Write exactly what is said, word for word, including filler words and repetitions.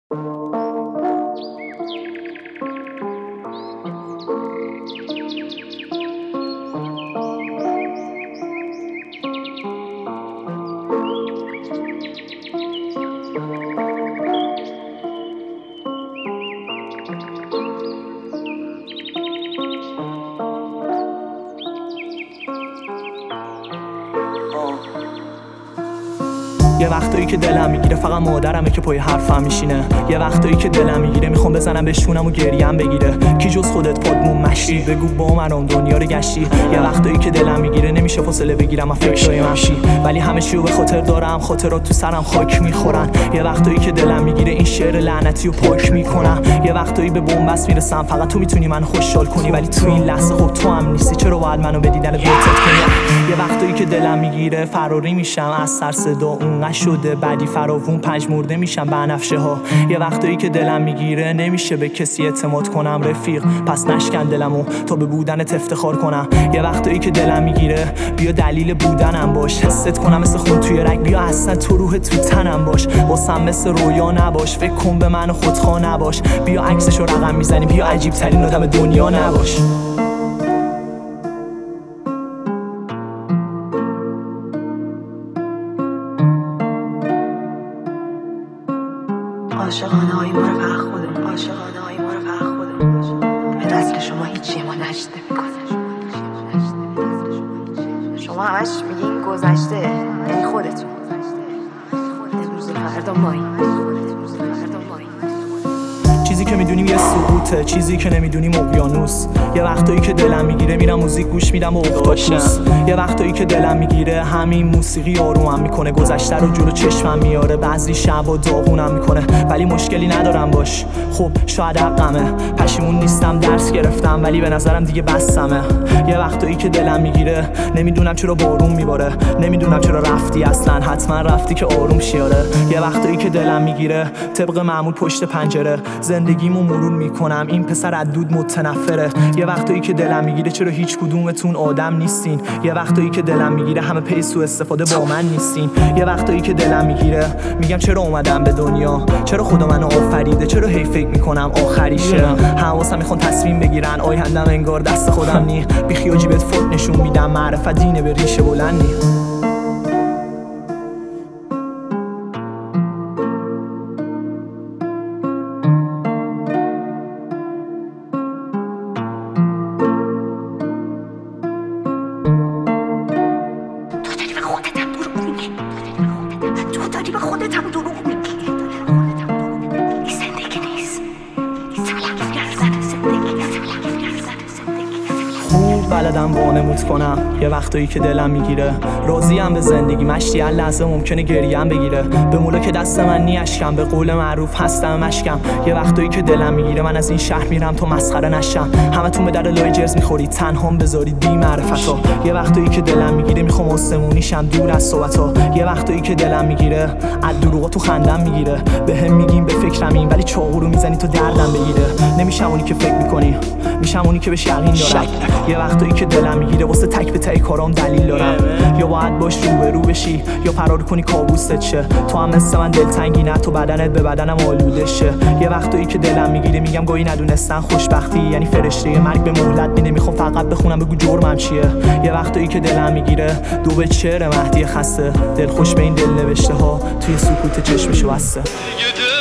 یه وقتایی که دلم میگیره فقط مادرمه که پای حرفم میشینه. یه وقتایی که دلم میگیره میخوام بزنم به شونم و گریم بگیره. کی جز خودت پادمون مشی بگو با منم دنیا رو گشتی. یه وقتایی که دلم میگیره نمیشه فاصله بگیرم از فکرای مشی، ولی همه چیو به خاطر دارم، خاطرات تو سرم خاک میخورن. یه وقتایی که دلم میگیره این شعر لعنتی رو پاک میکنم. یه وقتایی به بنبست میرسم فقط تو میتونی منو خوشحال کنی، ولی تو این لحظه خب تو هم نیستی، چرا باید منو به دیدن دوتت کنی؟ یه وقتایی که دلم میگیره فراری میشم از سر صدا اون شده بعدی فراوون پنج مرده میشم بنفشه ها. یه وقتایی که دلم میگیره نمیشه به کسی اعتماد کنم رفیق، پس نشکن دلمو تا به بودنت افتخار کنم. یه وقتایی که دلم میگیره بیا دلیل بودنم باش، حست کنم مثل خون توی رگ، بیا اصلا تو روح تو تنم باش، واسم مثل رویا نباش، فکر کن به من خودخواه نباش، بیا عکسشو رقم میزنیم، بیا عجیب ترین آدم دنیا نباش. عاشقانه های ما رو فقط خودمون، عاشقانه های ما رو فقط خودمون، به دست شما هیچی ما نشته میکنه. شما همش میگین گذشته، یعنی خودتون. امروز فردا مایی، فردا مایی. چیزی که میدونیم یه سقوطه، چیزی که نمیدونیم اقیانوس. یه وقتایی که دلم میگیره میرم موزیک گوش میدم و اختاپوس. یه وقتایی که دلم میگیره همین موسیقی آرومم میکنه، گذشته رو جلو چشمم میاره، بعضی شبا داغونم میکنه، ولی مشکلی ندارم باش. خب شاید حقمه، پشیمون نیستم درس گرفتم، ولی به نظرم دیگه بسمه. یه وقتایی که دلم میگیره نمیدونم چرا بارون میباره، نمیدونم چرا رفتی اصلا، حتما رفتی که آروم شیاره. یه وقتایی که دلم میگیره طبق معمول پشت پنجره زندگیمو مرور میکنم، این پسر از دود متنفره. یه وقتایی که دلم میگیره چرا هیچ کدومتون آدم نیستین. یه وقتایی که دلم میگیره همه پی سو استفاده با من نیستین. یه وقتایی که دلم میگیره میگم چرا اومدم به دنیا، چرا خدا منو آفریده، چرا هی فکر میکنم آخریشه. حواسم میخوان تصمیم بگیرن آیندم انگار دست خودم نی، بی خیاجی بهت فوت نشون میدم، معرفت دینه به ریشه بلند نی. داری به خودت هم دروغ میگی. این زندگی نیست، این سلام زندگی، خوب بلدم وانمود کنم. یه وقتایی که دلم میگیره راضیم به زندگی، مشتی هر لحظه ممکنه گریم بگیره، به مولا که دست من نیشکم، به قول معروف هستم مشکم. یه وقتایی که دلم میگیره من از این شهر میرم تا مسخره نشم، همتون به در لای جرز میخورید تنهام بذارید بی معرفتا. یه وقتایی که دلم میگیره میخوام آسمونی شم دور از صحبتا. یه وقتایی که دلم میگیره از دروغا تو خندم میگیره، بهم میگیم به فکرمین ولی چاقو رو میزنی تو دردم بگیره. نمیشم اونی که فکر میکنی، میشم اونی که بهش یقین دارم. یه وقتایی که دلم میگیره واسه تک به تک کارام دلیل دارم، یا باید باش رو به رو بشی یا فرار کنی کابوست شه. تو هم مثل من دلتنگی نه، تو بدنت به بدنم آلوده شه. یه وقتایی که دلم میگیره میگم گاهی ندونستن خوشبختی یعنی فرشته مرگ به مهلت میده، میخوام فقط بخونم بگو جرمم چیه. یه وقتایی که دلم میگیره دو به چهره مهدی خسته، دل خوش به این دل نوشته ها توی سکوت چشمشو بسته.